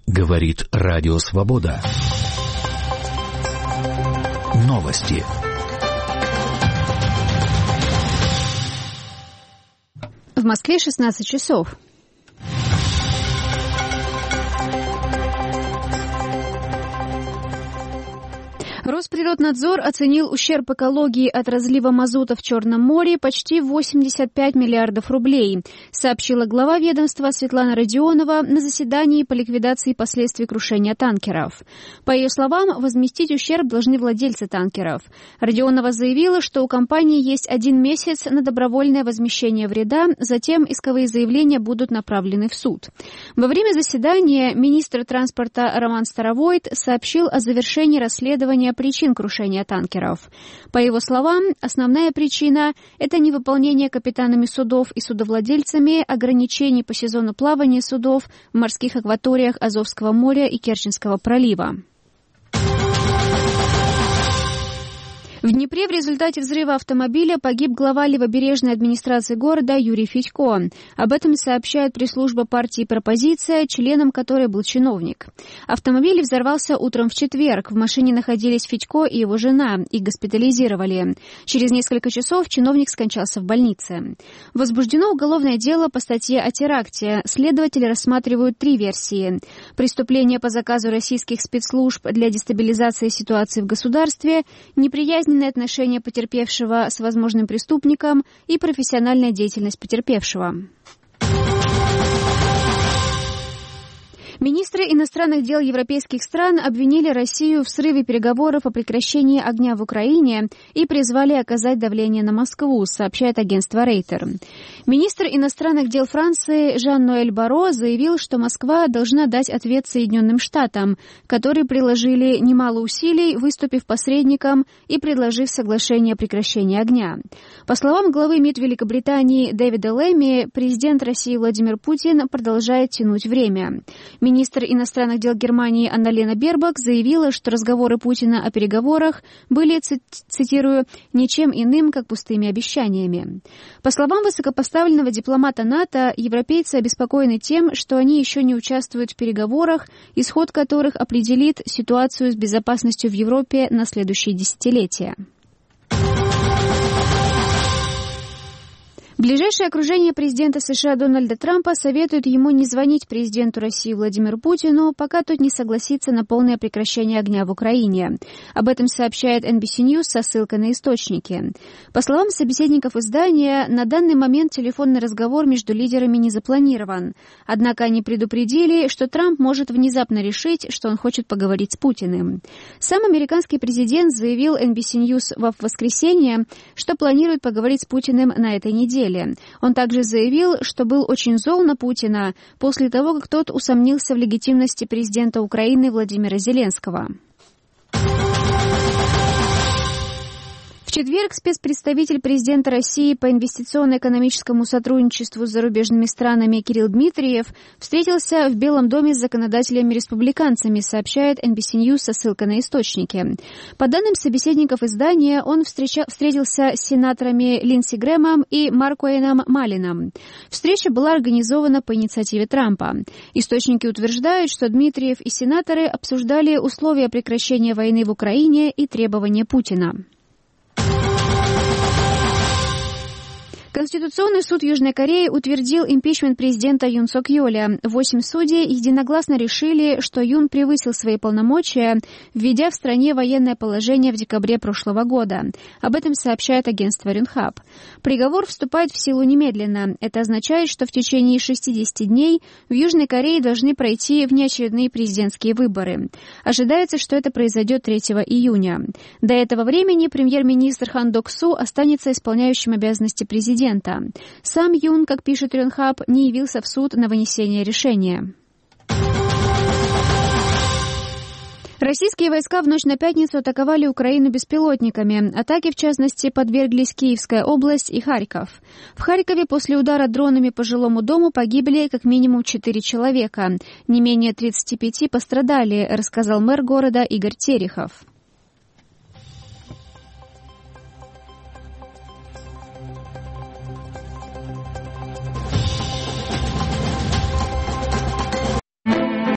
Говорит Радио Свобода. Новости. В Москве 16 часов. Росприроднадзор оценил ущерб экологии от разлива мазута в Черном море почти 85 миллиардов рублей, сообщила глава ведомства Светлана Родионова на заседании по ликвидации последствий крушения танкеров. По ее словам, возместить ущерб должны владельцы танкеров. Родионова заявила, что у компании есть 1 месяц на добровольное возмещение вреда, затем исковые заявления будут направлены в суд. Во время заседания министр транспорта Роман Старовойт сообщил о завершении расследования причин крушения танкеров. По его словам, основная причина – это невыполнение капитанами судов и судовладельцами ограничений по сезону плавания судов в морских акваториях Азовского моря и Керченского пролива. В Днепре в результате взрыва автомобиля погиб глава левобережной администрации города Юрий Федько. Об этом сообщает пресс-служба партии «Пропозиция», членом которой был чиновник. Автомобиль взорвался утром в четверг. В машине находились Федько и его жена. Их госпитализировали. Через несколько часов чиновник скончался в больнице. Возбуждено уголовное дело по статье о теракте. Следователи рассматривают 3 версии. Преступление по заказу российских спецслужб для дестабилизации ситуации в государстве, неприязненное отношение потерпевшего с возможным преступником и профессиональная деятельность потерпевшего. Министры иностранных дел европейских стран обвинили Россию в срыве переговоров о прекращении огня в Украине и призвали оказать давление на Москву, сообщает агентство Рейтер. Министр иностранных дел Франции Жан-Ноэль Барро заявил, что Москва должна дать ответ Соединенным Штатам, которые приложили немало усилий, выступив посредником и предложив соглашение о прекращении огня. По словам главы МИД Великобритании Дэвида Лэмми, президент России Владимир Путин продолжает тянуть время. Министр иностранных дел Германии Анна-Лена Бербок заявила, что разговоры Путина о переговорах были, цитирую, «ничем иным, как пустыми обещаниями». По словам высокопоставленного дипломата НАТО, европейцы обеспокоены тем, что они еще не участвуют в переговорах, исход которых определит ситуацию с безопасностью в Европе на следующие десятилетия. Ближайшее окружение президента США Дональда Трампа советует ему не звонить президенту России Владимиру Путину, пока тот не согласится на полное прекращение огня в Украине. Об этом сообщает NBC News со ссылкой на источники. По словам собеседников издания, на данный момент телефонный разговор между лидерами не запланирован. Однако они предупредили, что Трамп может внезапно решить, что он хочет поговорить с Путиным. Сам американский президент заявил NBC News в воскресенье, что планирует поговорить с Путиным на этой неделе. Он также заявил, что был очень зол на Путина после того, как тот усомнился в легитимности президента Украины Владимира Зеленского. В четверг спецпредставитель президента России по инвестиционно-экономическому сотрудничеству с зарубежными странами Кирилл Дмитриев встретился в Белом доме с законодателями-республиканцами, сообщает NBC News со ссылкой на источники. По данным собеседников издания, он встретился с сенаторами Линдси Грэмом и Маркуэйном Малином. Встреча была организована по инициативе Трампа. Источники утверждают, что Дмитриев и сенаторы обсуждали условия прекращения войны в Украине и требования Путина. Конституционный суд Южной Кореи утвердил импичмент президента Юн Сок Йоля. 8 судей единогласно решили, что Юн превысил свои полномочия, введя в стране военное положение в декабре прошлого года. Об этом сообщает агентство Рюнхаб. Приговор вступает в силу немедленно. Это означает, что в течение 60 дней в Южной Корее должны пройти внеочередные президентские выборы. Ожидается, что это произойдет 3 июня. До этого времени премьер-министр Хан Док-су останется исполняющим обязанности президента. Сам Юн, как пишет Рюнхаб, не явился в суд на вынесение решения. Российские войска в ночь на пятницу атаковали Украину беспилотниками. Атаки, в частности, подверглись Киевская область и Харьков. В Харькове после удара дронами по жилому дому погибли как минимум 4 человека. Не менее 35 пострадали, рассказал мэр города Игорь Терехов.